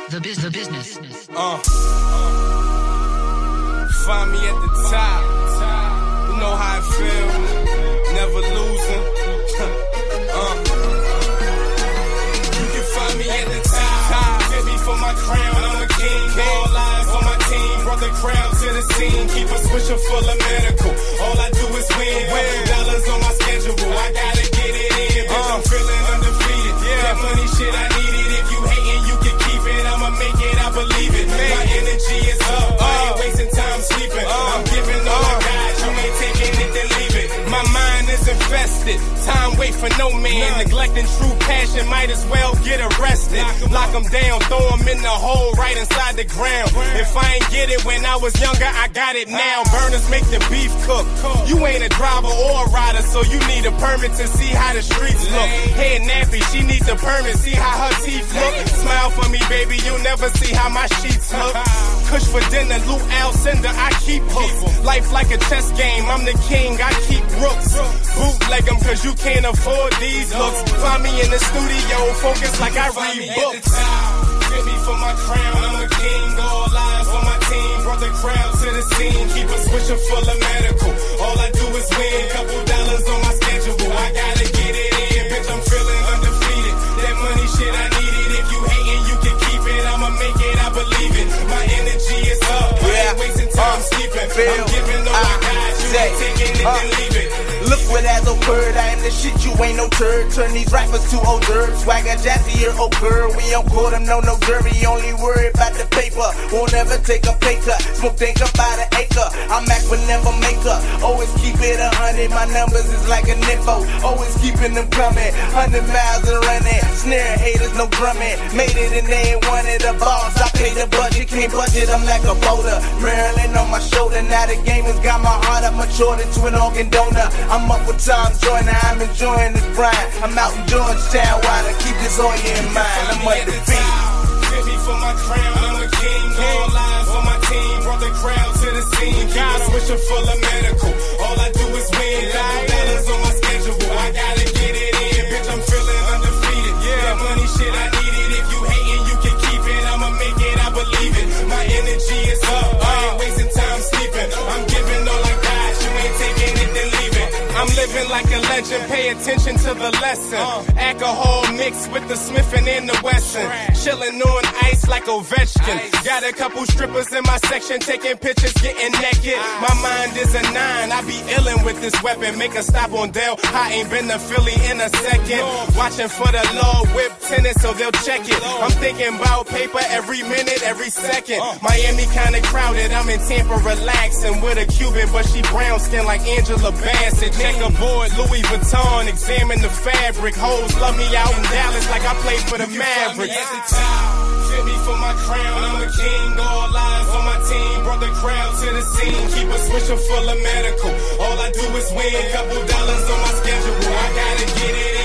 The business. Find me at the top. You know how I feel. Never losing. You can find me at the top. Get me for my crown. I'm a king. All eyes on my team. Brought the crowd to the scene. Keep a swisher full of medical. All I do is win. $100 on my schedule. I gotta get it in. Bitch, I'm feeling undefeated. That money shit I need it. If you hating, you can keep it. I'ma make it. I believe it. My energy is up. I ain't wasting time sleeping. I'm giving all I got. You ain't taking it, then leave it. My mind is infested. Time wait for no man. Neglecting true passion. Might as well get arrested. Lock them down. Throw them in the hole right inside the ground. If I ain't get it when I was younger, I got it now. Burners make the beef cook. You ain't a driver or a rider, so you need a permit to see how the streets look. Head nappy, she needs a permit. See how her teeth look. Smile for me, baby. You'll never see how my sheets look. Kush for dinner, Lou Alcindor, I keep hooks. Life like a chess game, I'm the king, I keep rooks. Bootleg them cause you can't afford these looks. Find me in the studio, focus like I read books. Get me for my crown, I'm a king. All eyes on my team, brought the crowd to the scene. Keep a swisher full of medical. All I do is win, $2 on my schedule. I gotta get it in, bitch, I'm feeling undefeated. That money shit, I need it. If you hating, you can keep it. I'ma make it, I believe it. My energy is up, I ain't wasting time sleeping. I'm giving all I got, you ain't taking it, then leave it. Look what has occurred, I am the shit, you ain't no turd. Turn these rappers to hors d'oeuvres. Swagger, jazzy, here, oh girl. We don't call them, no jury. Only worry about the paper. Won't ever take a pay cut. Smoke think about an acre. I'm Mac but never maker. Always keep it 100. My numbers is like a nympho. Always keeping them coming. 100 miles and running. Snare haters, no drumming. Made it and they ain't wanted a boss. I pay the budget, can't budget. I'm like a boulder. Maryland on my shoulder. Now the game has got my heart. I'm mature than twin organ donor. I'm up with Tom Joyner, I'm enjoying this grind. I'm out in Georgetown, why to keep this on you in mind? I'm undefeated. Get me for my crown, I'm a king. All eyes on my team, brought the crowd to the scene. Keep a swisher full of medical. All I do is win. $2 on my schedule. I gotta get it in, bitch, I'm feeling undefeated. That money shit, I need it. If you hating, you can keep it. I'ma make it, I believe it. My energy is up, I ain't wasting time sleeping. I'm giving all I got, you ain't taking it, then leave it. I'm living like a legend, pay attention to the lesson. Alcohol mixed with the Smith and the Wesson. Chilling on ice like Ovechkin. Got a couple strippers in my section, taking pictures, getting naked. My mind is a 9, I be illin' with this weapon. Make a stop on Dale, I ain't been to Philly in a second. Watching for the law, whip tennis, so they'll check it. I'm thinking about paper every minute, every second. Miami kinda crowded, I'm in Tampa relaxing with a Cuban, but she brown skin like Angela Bassett. Checkerboard, Louis Vuitton, examine the fabric. Hoes love me out in Dallas like I played for the Mavericks. At the top, fit me for my crown, I'm a king. All eyes on my team, brought the crowd to the scene. Keep a swisher full of medical. All I do is win, $2 on my schedule. I gotta get it in.